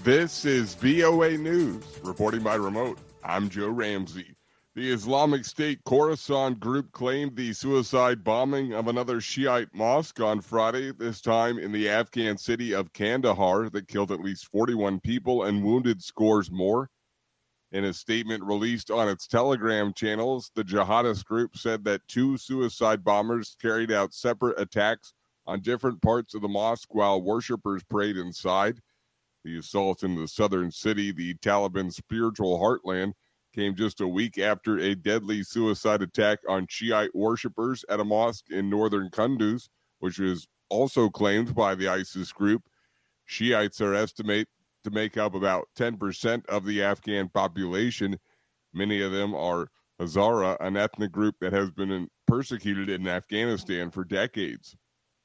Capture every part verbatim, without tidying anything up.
This is V O A News, reporting by remote. I'm Joe Ramsey. The Islamic State Khorasan group claimed the suicide bombing of another Shiite mosque on Friday, this time in the Afghan city of Kandahar, that killed at least forty-one people and wounded scores more. In a statement released on its Telegram channels, the jihadist group said that two suicide bombers carried out separate attacks on different parts of the mosque while worshippers prayed inside. The assault in the southern city, the Taliban's spiritual heartland, came just a week after a deadly suicide attack on Shiite worshippers at a mosque in northern Kunduz, which was also claimed by the ISIS group. Shiites are estimated to make up about ten percent of the Afghan population. Many of them are Hazara, an ethnic group that has been persecuted in Afghanistan for decades.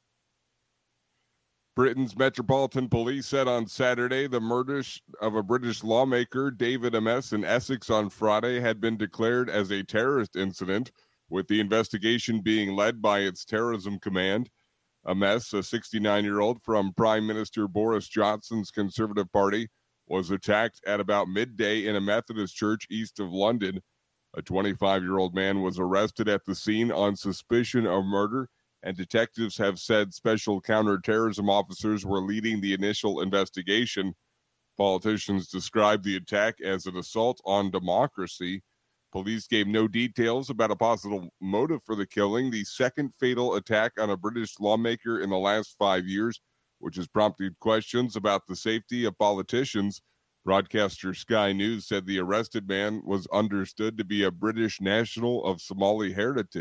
Britain's Metropolitan Police said on Saturday the murder of a British lawmaker, David Amess, in Essex on Friday had been declared as a terrorist incident, with the investigation being led by its terrorism command. Amess, a sixty-nine-year-old from Prime Minister Boris Johnson's Conservative Party, was attacked at about midday in a Methodist church east of London. A twenty-five-year-old man was arrested at the scene on suspicion of murder, and detectives have said special counterterrorism officers were leading the initial investigation. Politicians described the attack as an assault on democracy. Police gave no details about a possible motive for the killing, the second fatal attack on a British lawmaker in the last five years, which has prompted questions about the safety of politicians. Broadcaster Sky News said the arrested man was understood to be a British national of Somali heritage.